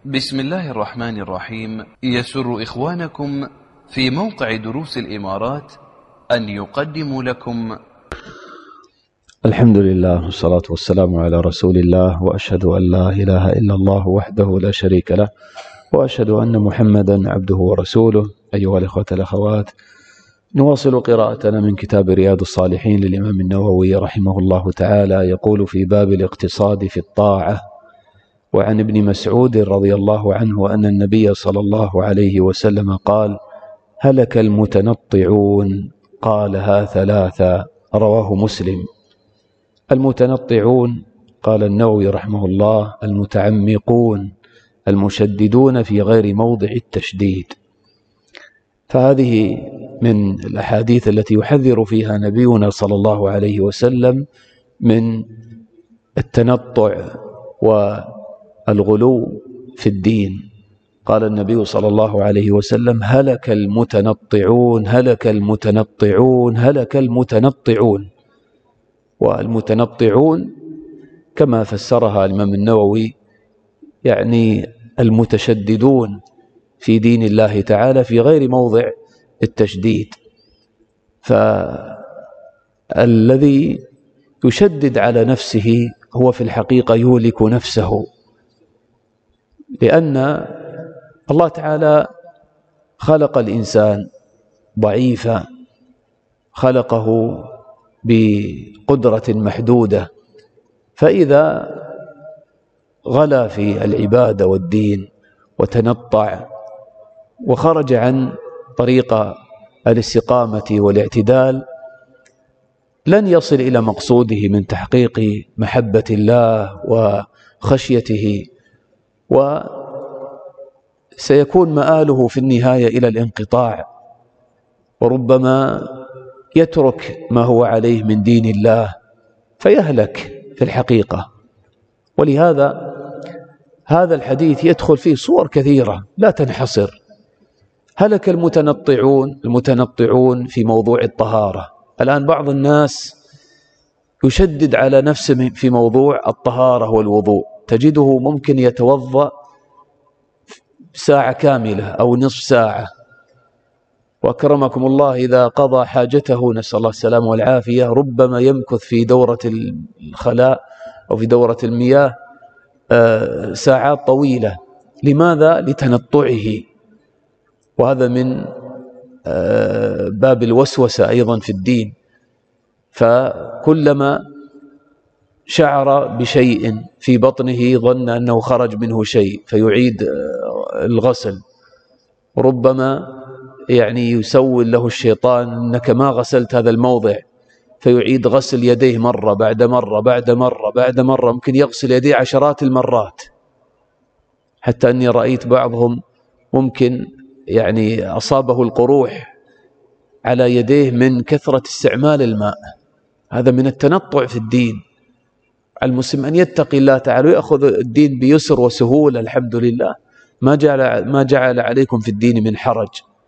بسم الله الرحمن الرحيم. يسر إخوانكم في موقع دروس الإمارات أن يقدموا لكم الحمد لله والصلاة والسلام على رسول الله، وأشهد أن لا إله إلا الله وحده لا شريك له، وأشهد أن محمدا عبده ورسوله. أيها الإخوة الأخوات، نواصل قراءتنا من كتاب رياض الصالحين للإمام النووي رحمه الله تعالى. يقول في باب الاقتصاد في الطاعة: وعن ابن مسعود رضي الله عنه أن النبي صلى الله عليه وسلم قال: هلك المتنطعون، قالها ثلاثا، رواه مسلم. المتنطعون، قال النووي رحمه الله: المتعمقون المشددون في غير موضع التشديد. فهذه من الأحاديث التي يحذر فيها نبينا صلى الله عليه وسلم من التنطع والغلو في الدين. قال النبي صلى الله عليه وسلم: هلك المتنطعون، هلك المتنطعون، هلك المتنطعون. والمتنطعون كما فسرها الإمام النووي يعني المتشددون في دين الله تعالى في غير موضع التشديد. فالذي يشدد على نفسه هو في الحقيقة يهلك نفسه، لأن الله تعالى خلق الإنسان ضعيفا، خلقه بقدرة محدودة، فإذا غلا في العبادة والدين وتنطع وخرج عن طريق الاستقامة والاعتدال لن يصل إلى مقصوده من تحقيق محبة الله وخشيته، وسيكون مآله في النهاية إلى الانقطاع، وربما يترك ما هو عليه من دين الله فيهلك في الحقيقة. ولهذا هذا الحديث يدخل فيه صور كثيرة لا تنحصر. هلك المتنطعون، المتنطعون في موضوع الطهارة. الآن بعض الناس يشدد على نفسه في موضوع الطهارة والوضوء، تجده ممكن يتوضأ ساعة كاملة أو نصف ساعة، وأكرمكم الله إذا قضى حاجته نسأل الله السلامة والعافية ربما يمكث في دورة الخلاء أو في دورة المياه ساعات طويلة. لماذا؟ لتنطعه. وهذا من باب الوسوسة أيضا في الدين. فكلما شعر بشيء في بطنه ظن أنه خرج منه شيء فيعيد الغسل. ربما يعني يسول له الشيطان أنك ما غسلت هذا الموضع، فيعيد غسل يديه مرة بعد مرة بعد مرة بعد مرة، ممكن يغسل يديه عشرات المرات، حتى أني رأيت بعضهم ممكن يعني أصابه القروح على يديه من كثرة استعمال الماء. هذا من التنطع في الدين. المسلم أن يتقي الله تعالى ويأخذ الدين بيسر وسهولة. الحمد لله ما جعل عليكم في الدين من حرج.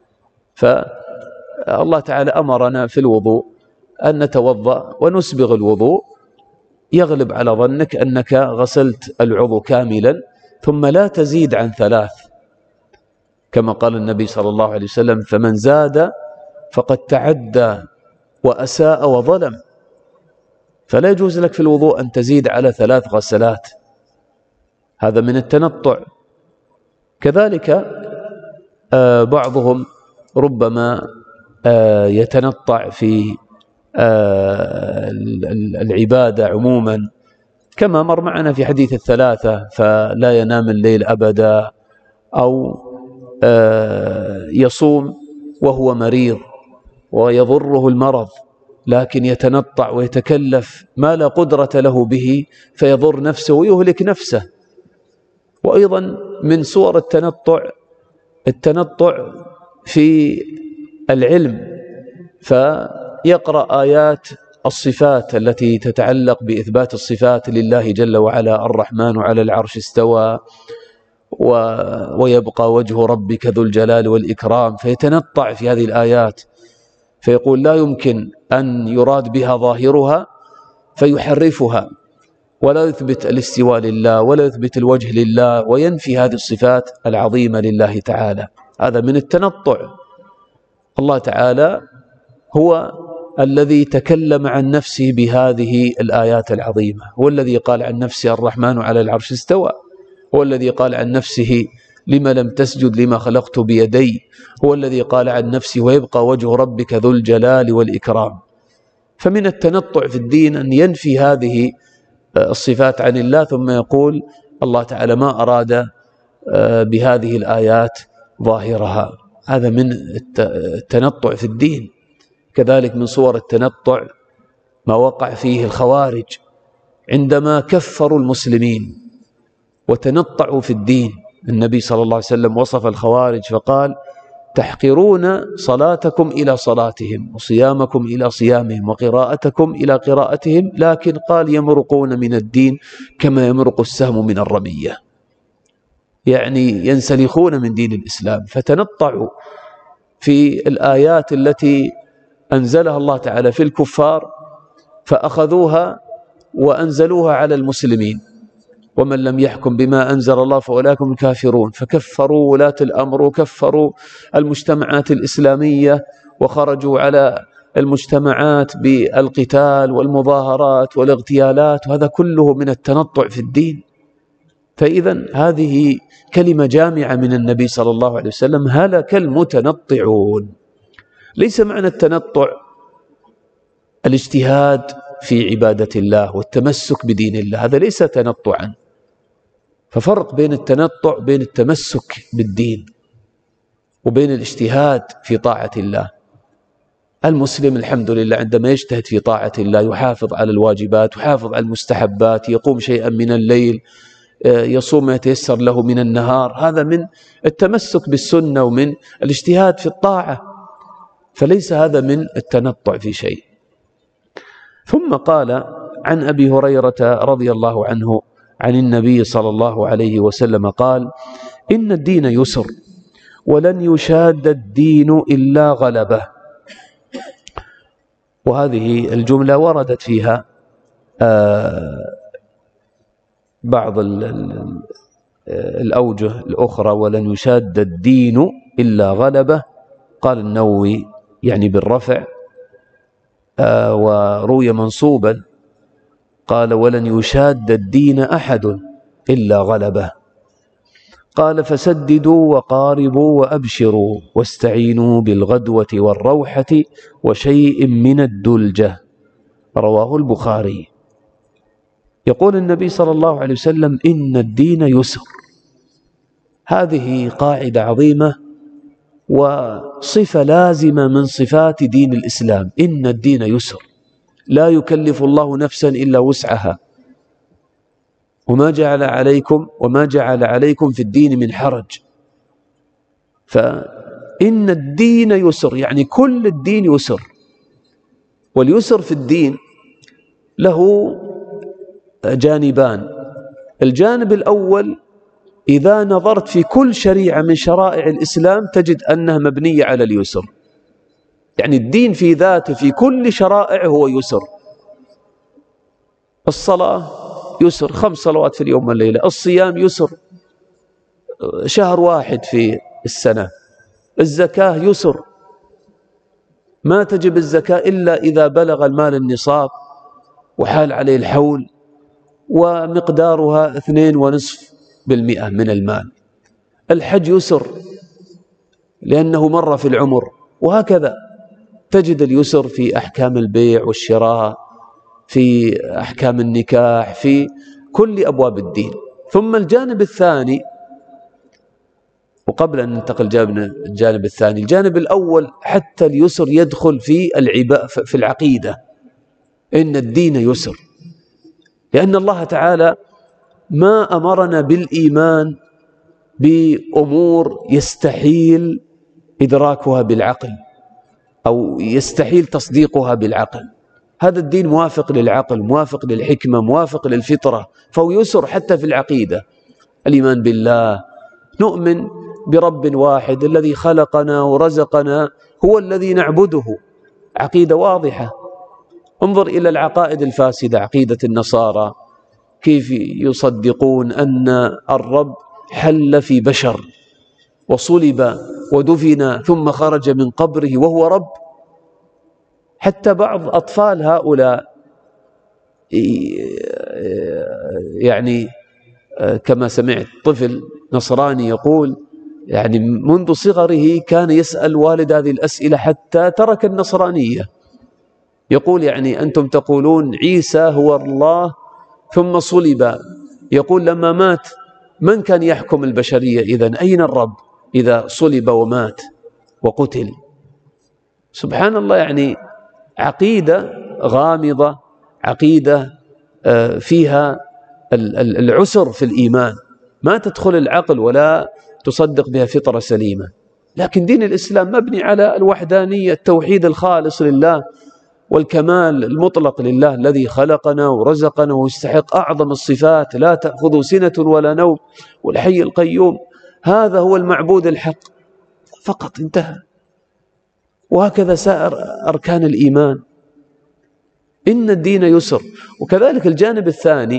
فالله تعالى أمرنا في الوضوء أن نتوضأ ونسبغ الوضوء. يغلب على ظنك أنك غسلت العضو كاملا، ثم لا تزيد عن 3، كما قال النبي صلى الله عليه وسلم: فمن زاد فقد تعدى وأساء وظلم. فلا يجوز لك في الوضوء أن تزيد على 3 غسلات، هذا من التنطع. كذلك بعضهم ربما يتنطع في العبادة عموما، كما مر معنا في حديث الثلاثة: فلا ينام الليل أبدا، أو يصوم وهو مريض ويضره المرض لكن يتنطع ويتكلف ما لا قدرة له به فيضر نفسه ويهلك نفسه. وأيضا من صور التنطع في العلم، فيقرأ آيات الصفات التي تتعلق بإثبات الصفات لله جل وعلا: الرحمن على العرش استوى، ويبقى وجه ربك ذو الجلال والإكرام، فيتنطع في هذه الآيات فيقول لا يمكن أن يراد بها ظاهرها فيحرفها ولا يثبت الاستواء لله ولا يثبت الوجه لله، وينفي هذه الصفات العظيمة لله تعالى. هذا من التنطع. الله تعالى هو الذي تكلم عن نفسه بهذه الآيات العظيمة، هو الذي قال عن نفسه الرحمن على العرش استوى، هو الذي قال عن نفسه لما لم تسجد لما خلقت بيدي، هو الذي قال عن نفسه ويبقى وجه ربك ذو الجلال والإكرام. فمن التنطع في الدين أن ينفي هذه الصفات عن الله، ثم يقول الله تعالى ما أراد بهذه الآيات ظاهرها. هذا من التنطع في الدين. كذلك من صور التنطع ما وقع فيه الخوارج عندما كفروا المسلمين وتنطعوا في الدين. النبي صلى الله عليه وسلم وصف الخوارج فقال: تحقرون صلاتكم إلى صلاتهم وصيامكم إلى صيامهم وقراءتكم إلى قراءتهم، لكن قال يمرقون من الدين كما يمرق السهم من الرمية، يعني ينسلخون من دين الإسلام. فتنطعوا في الآيات التي أنزلها الله تعالى في الكفار، فأخذوها وأنزلوها على المسلمين: ومن لم يحكم بما أنزل الله فأولئك هم الكافرون. فكفروا ولاة الأمر وكفروا المجتمعات الإسلامية، وخرجوا على المجتمعات بالقتال والمظاهرات والاغتيالات، وهذا كله من التنطع في الدين. فإذا هذه كلمة جامعة من النبي صلى الله عليه وسلم: هلك المتنطعون. ليس معنى التنطع الاجتهاد في عبادة الله والتمسك بدين الله، هذا ليس تنطعا. ففرق بين التنطع بين التمسك بالدين وبين الاجتهاد في طاعة الله. المسلم الحمد لله عندما يجتهد في طاعة الله يحافظ على الواجبات، يحافظ على المستحبات، يقوم شيئا من الليل، يصوم ما يتيسر له من النهار، هذا من التمسك بالسنة ومن الاجتهاد في الطاعة، فليس هذا من التنطع في شيء. ثم قال عن أبي هريرة رضي الله عنه عن النبي صلى الله عليه وسلم قال: إن الدين يسر ولن يشاد الدين إلا غلبه. وهذه الجملة وردت فيها بعض الأوجه الأخرى: ولن يشاد الدين إلا غلبه. قال النووي يعني بالرفع، وروي منصوبا قال: ولن يشاد الدين أحد إلا غلبه. قال: فسددوا وقاربوا وأبشروا واستعينوا بالغدوة والروحة وشيء من الدلجة. رواه البخاري. يقول النبي صلى الله عليه وسلم: إن الدين يسر. هذه قاعدة عظيمة وصفة لازمة من صفات دين الإسلام. إن الدين يسر، لا يكلف الله نفسا إلا وسعها، وما جعل عليكم في الدين من حرج. فإن الدين يسر يعني كل الدين يسر. واليسر في الدين له جانبان. الجانب الأول: إذا نظرت في كل شريعة من شرائع الإسلام تجد أنها مبنية على اليسر، يعني الدين في ذاته في كل شرائع هو يسر. الصلاة يسر، 5 صلوات في اليوم والليلة. الصيام يسر، شهر واحد في السنة. الزكاة يسر، ما تجب الزكاة إلا إذا بلغ المال النصاب وحال عليه الحول، ومقدارها 2.5% من المال. الحج يسر لأنه مر في العمر، وهكذا تجد اليسر في أحكام البيع والشراء، في أحكام النكاح، في كل أبواب الدين. ثم الجانب الثاني، وقبل أن ننتقل الجانب الثاني، الجانب الأول حتى اليسر يدخل في العقيدة. إن الدين يسر، لأن الله تعالى ما أمرنا بالإيمان بأمور يستحيل إدراكها بالعقل أو يستحيل تصديقها بالعقل. هذا الدين موافق للعقل، موافق للحكمة، موافق للفطرة، فهو يسر حتى في العقيدة. الإيمان بالله، نؤمن برب واحد الذي خلقنا ورزقنا، هو الذي نعبده، عقيدة واضحة. انظر إلى العقائد الفاسدة، عقيدة النصارى، كيف يصدقون أن الرب حل في بشر وصلب ودفن ثم خرج من قبره وهو رب؟ حتى بعض أطفال هؤلاء يعني كما سمعت طفل نصراني يقول يعني منذ صغره كان يسأل والد هذه الأسئلة حتى ترك النصرانية. يقول يعني أنتم تقولون عيسى هو الله ثم صلب، يقول لما مات من كان يحكم البشرية إذن؟ أين الرب إذا صلب ومات وقتل؟ سبحان الله، يعني عقيدة غامضة، عقيدة فيها العسر في الإيمان، ما تدخل العقل ولا تصدق بها فطرة سليمة. لكن دين الإسلام مبني على الوحدانية، التوحيد الخالص لله والكمال المطلق لله الذي خلقنا ورزقنا ويستحق أعظم الصفات، لا تأخذه سنة ولا نوم والحي القيوم، هذا هو المعبود الحق فقط، انتهى. وهكذا سائر أركان الإيمان، إن الدين يسر. وكذلك الجانب الثاني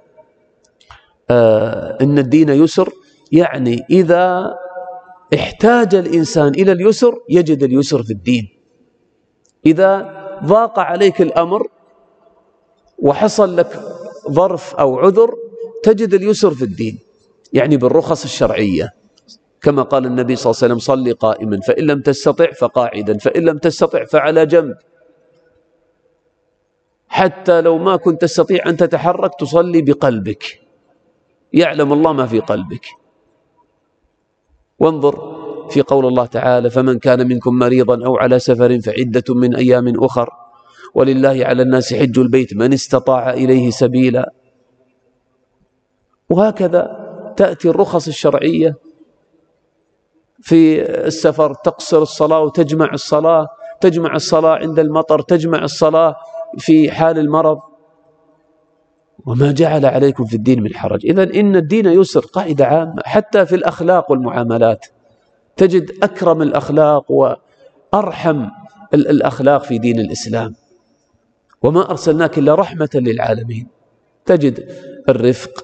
إن الدين يسر، يعني إذا احتاج الإنسان إلى اليسر يجد اليسر في الدين. إذا ضاق عليك الأمر وحصل لك ظرف أو عذر تجد اليسر في الدين، يعني بالرخص الشرعية، كما قال النبي صلى الله عليه وسلم: صل قائما فإن لم تستطع فقاعدا فإن لم تستطع فعلى جنب. حتى لو ما كنت تستطيع أن تتحرك تصلي بقلبك، يعلم الله ما في قلبك. وانظر في قول الله تعالى: فمن كان منكم مريضا أو على سفر فعدة من أيام أخر ولله على الناس حج البيت من استطاع إليه سبيلا. وهكذا تأتي الرخص الشرعية في السفر، تقصر الصلاة وتجمع الصلاة، تجمع الصلاة عند المطر، تجمع الصلاة في حال المرض. وما جعل عليكم في الدين من حرج. إذن إن الدين يسر، قاعدة عامة. حتى في الأخلاق والمعاملات تجد أكرم الأخلاق وأرحم الأخلاق في دين الإسلام. وما أرسلناك إلا رحمة للعالمين. تجد الرفق،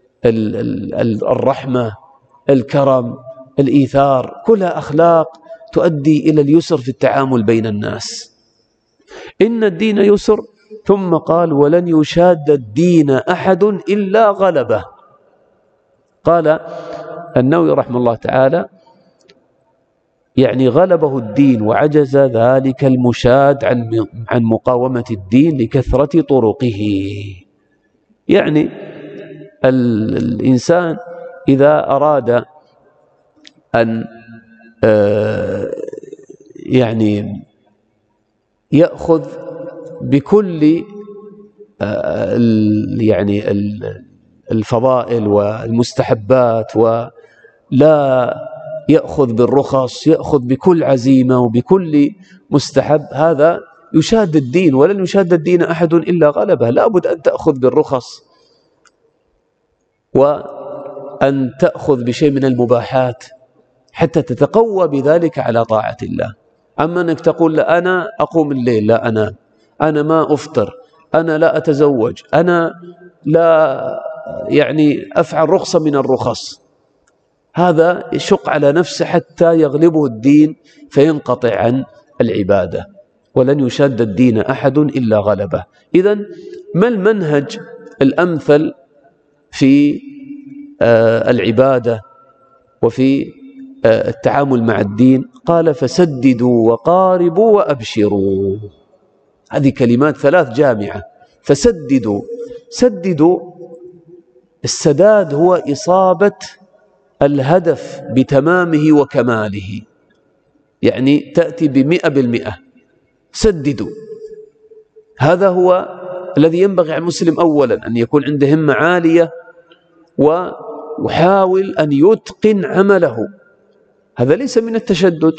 الرحمة، الكرم، الإيثار، كلها أخلاق تؤدي إلى اليسر في التعامل بين الناس. إن الدين يسر. ثم قال: ولن يشاد الدين أحد إلا غلبه. قال النووي رحمه الله تعالى: يعني غلبه الدين وعجز ذلك المشاد عن مقاومة الدين لكثرة طرقه. يعني الإنسان إذا أراد أن يعني يأخذ بكل يعني الفضائل والمستحبات ولا يأخذ بالرخص، يأخذ بكل عزيمة وبكل مستحب، هذا يشاد الدين. ولن يشاد الدين أحد إلا غلبه. لابد أن تأخذ بالرخص وأن تأخذ بشيء من المباحات حتى تتقوى بذلك على طاعة الله. أما أنك تقول: لا أنا أقوم الليل، لا أنا ما أفطر، أنا لا أتزوج، أنا لا يعني أفعل رخصة من الرخص، هذا يشق على نفسه حتى يغلبه الدين فينقطع عن العبادة. ولن يشاد الدين أحد إلا غلبه. إذن ما المنهج الأمثل في العبادة وفي التعامل مع الدين؟ قال: فسددوا وقاربوا وأبشروا. هذه كلمات ثلاث جامعة. فسددوا، سددوا، السداد هو إصابة الهدف بتمامه وكماله، يعني تأتي ب100%. سددوا، هذا هو الذي ينبغي على المسلم أولا، أن يكون عنده همة عالية ويحاول أن يتقن عمله. هذا ليس من التشدد.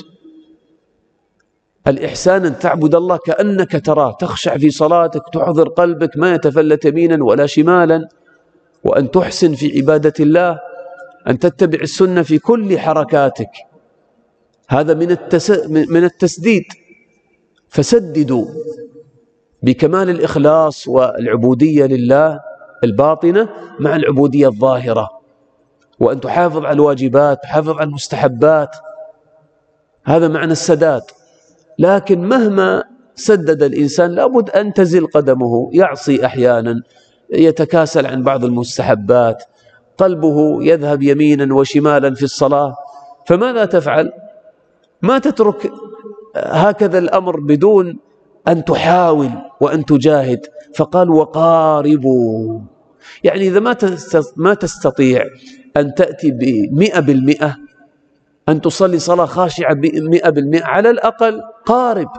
الإحسان أن تعبد الله كأنك تراه، تخشع في صلاتك، تحضر قلبك، ما يتفلت يمينا ولا شمالا، وأن تحسن في عبادة الله، أن تتبع السنة في كل حركاتك. هذا من التسديد. فسددوا بكمال الإخلاص والعبودية لله الباطنة مع العبودية الظاهرة، وأن تحافظ على الواجبات، تحافظ على المستحبات، هذا معنى السداد. لكن مهما سدد الإنسان لابد أن تزل قدمه، يعصي أحيانا، يتكاسل عن بعض المستحبات، قلبه يذهب يمينا وشمالا في الصلاة، فماذا تفعل؟ ما تترك هكذا الأمر بدون أن تحاول وأن تجاهد. فقال وقاربوا، يعني إذا ما تستطيع أن تأتي ب100%، أن تصلي صلاة خاشعة ب100%، على الأقل قارب.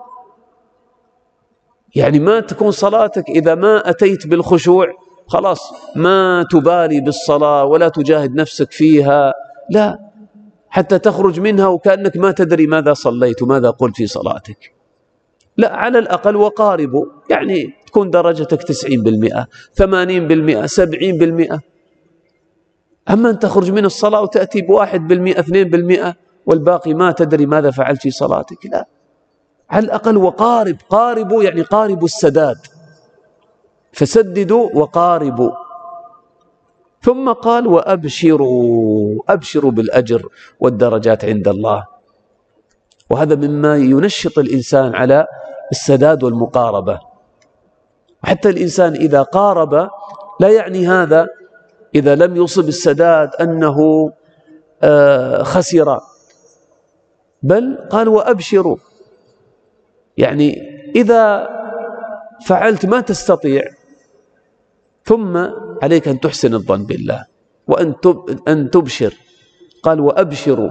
يعني ما تكون صلاتك إذا ما أتيت بالخشوع خلاص ما تبالي بالصلاة ولا تجاهد نفسك فيها، لا، حتى تخرج منها وكأنك ما تدري ماذا صليت وماذا قلت في صلاتك. لا، على الأقل وقاربوا، يعني تكون درجتك 90%، 80%، 70%. أما أن تخرج من الصلاة وتأتي ب1%، 2%، والباقي ما تدري ماذا فعلت في صلاتك، لا، على الأقل وقارب. قاربوا يعني قاربوا السداد، فسددوا وقاربوا. ثم قال وأبشروا، أبشروا بالأجر والدرجات عند الله. وهذا مما ينشط الإنسان على السداد والمقاربة. حتى الإنسان إذا قارب لا يعني هذا إذا لم يصب السداد أنه خسر، بل قال وأبشروا، يعني إذا فعلت ما تستطيع ثم عليك أن تحسن الظن بالله وأن تبشر. قال وأبشروا،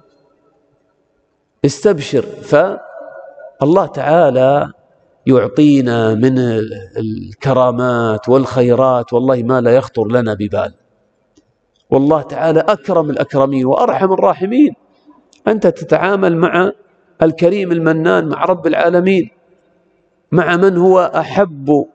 استبشر. فالله تعالى يعطينا من الكرامات والخيرات والله ما لا يخطر لنا ببال. والله تعالى أكرم الأكرمين وأرحم الراحمين. أنت تتعامل مع الكريم المنان، مع رب العالمين، مع من هو أحب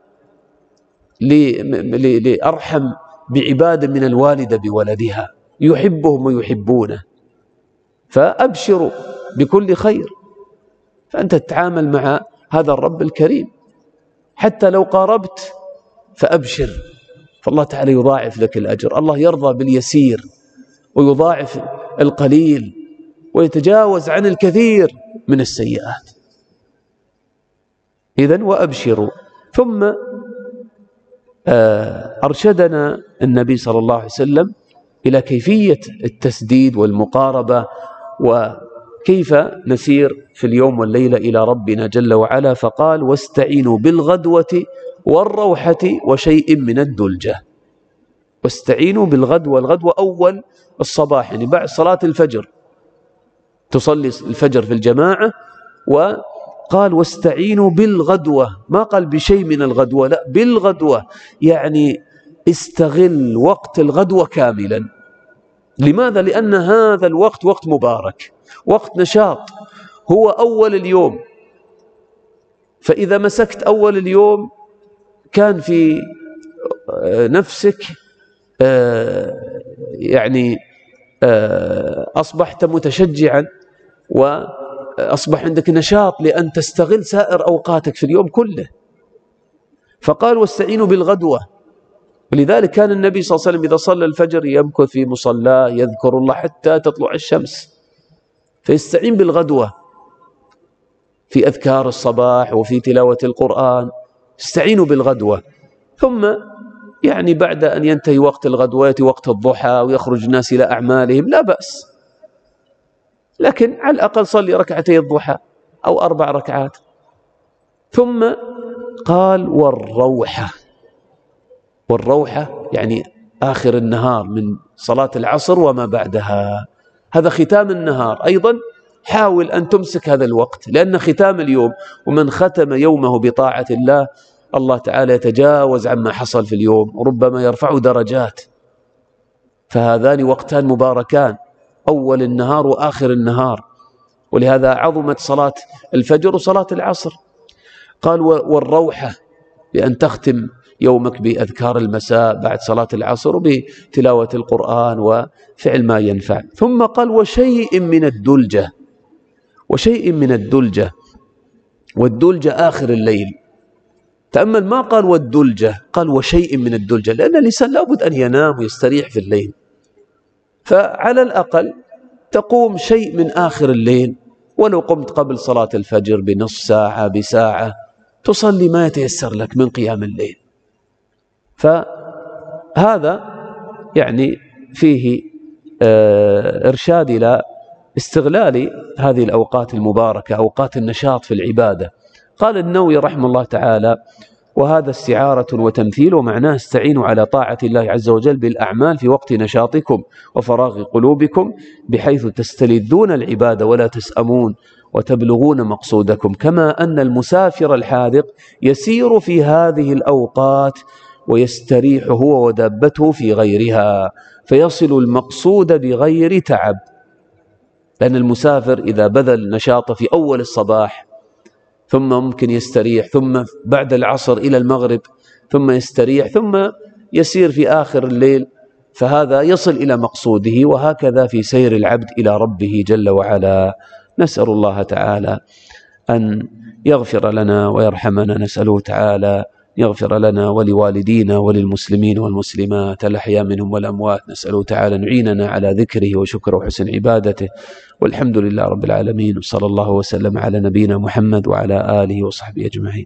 لأرحم بعباد من الوالدة بولدها، يحبهم ويحبونه. فأبشروا بكل خير. فأنت تتعامل مع هذا الرب الكريم، حتى لو قاربت فأبشر، فالله تعالى يضاعف لك الأجر. الله يرضى باليسير ويضاعف القليل ويتجاوز عن الكثير من السيئات. إذن وأبشروا. ثم أرشدنا النبي صلى الله عليه وسلم إلى كيفية التسديد والمقاربة وكيف نسير في اليوم والليلة إلى ربنا جل وعلا. فقال واستعينوا بالغدوة والروحة وشيء من الدلجة. واستعينوا بالغدوة، الغدوة أول الصباح، يعني بعد صلاة الفجر، تصلي الفجر في الجماعة. وقال واستعينوا بالغدوة، ما قال بشيء من الغدوة، لا، بالغدوة، يعني استغل وقت الغدوة كاملا. لماذا؟ لأن هذا الوقت وقت مبارك، وقت نشاط، هو أول اليوم. فإذا مسكت أول اليوم كان في نفسك يعني أصبحت متشجعا وأصبح عندك نشاط لأن تستغل سائر أوقاتك في اليوم كله. فقال واستعينوا بالغدوة. ولذلك كان النبي صلى الله عليه وسلم إذا صلى الفجر يمكث في مصلاه يذكر الله حتى تطلع الشمس. فيستعين بالغدوة في أذكار الصباح وفي تلاوة القرآن، استعينوا بالغدوة. ثم يعني بعد أن ينتهي وقت الغدوة وقت الضحى ويخرج الناس إلى أعمالهم لا بأس، لكن على الأقل صلي ركعتي الضحى أو 4 ركعات. ثم قال والروحة. والروحة يعني آخر النهار من صلاة العصر وما بعدها، هذا ختام النهار. أيضا حاول أن تمسك هذا الوقت، لأن ختام اليوم، ومن ختم يومه بطاعة الله الله تعالى يتجاوز عما حصل في اليوم وربما يرفع درجات. فهذان وقتان مباركان، أول النهار وآخر النهار. ولهذا عظمت صلاة الفجر وصلاة العصر. قال والروحة، بأن تختم يومك بأذكار المساء بعد صلاة العصر وبتلاوة القرآن وفعل ما ينفع. ثم قال وشيء من الدلجة. وشيء من الدلجة، والدلجة آخر الليل، تأمل ما قال والدلجة، قال وشيء من الدلجة، لأن الإنسان لابد أن ينام ويستريح في الليل، فعلى الأقل تقوم شيء من آخر الليل، ولو قمت قبل صلاة الفجر بنصف ساعة بساعة تصلي ما يتيسر لك من قيام الليل. فهذا يعني فيه إرشاد إلى استغلال هذه الأوقات المباركة، أوقات النشاط في العبادة. قال النووي رحمه الله تعالى: وهذا استعارة وتمثيل، ومعناه استعينوا على طاعة الله عز وجل بالأعمال في وقت نشاطكم وفراغ قلوبكم، بحيث تستلذون العبادة ولا تسأمون وتبلغون مقصودكم، كما أن المسافر الحاذق يسير في هذه الأوقات ويستريح هو ودابته في غيرها، فيصل المقصود بغير تعب. لأن المسافر إذا بذل نشاطه في أول الصباح ثم ممكن يستريح، ثم بعد العصر إلى المغرب ثم يستريح، ثم يسير في آخر الليل، فهذا يصل إلى مقصوده، وهكذا في سير العبد إلى ربه جل وعلا. نسأل الله تعالى أن يغفر لنا ويرحمنا، نسأله تعالى يغفر لنا ولوالدينا وللمسلمين والمسلمات الأحياء منهم والأموات، نسأله تعالى أن يعيننا على ذكره وشكره وحسن عبادته، والحمد لله رب العالمين، وصلى الله وسلم على نبينا محمد وعلى آله وصحبه أجمعين.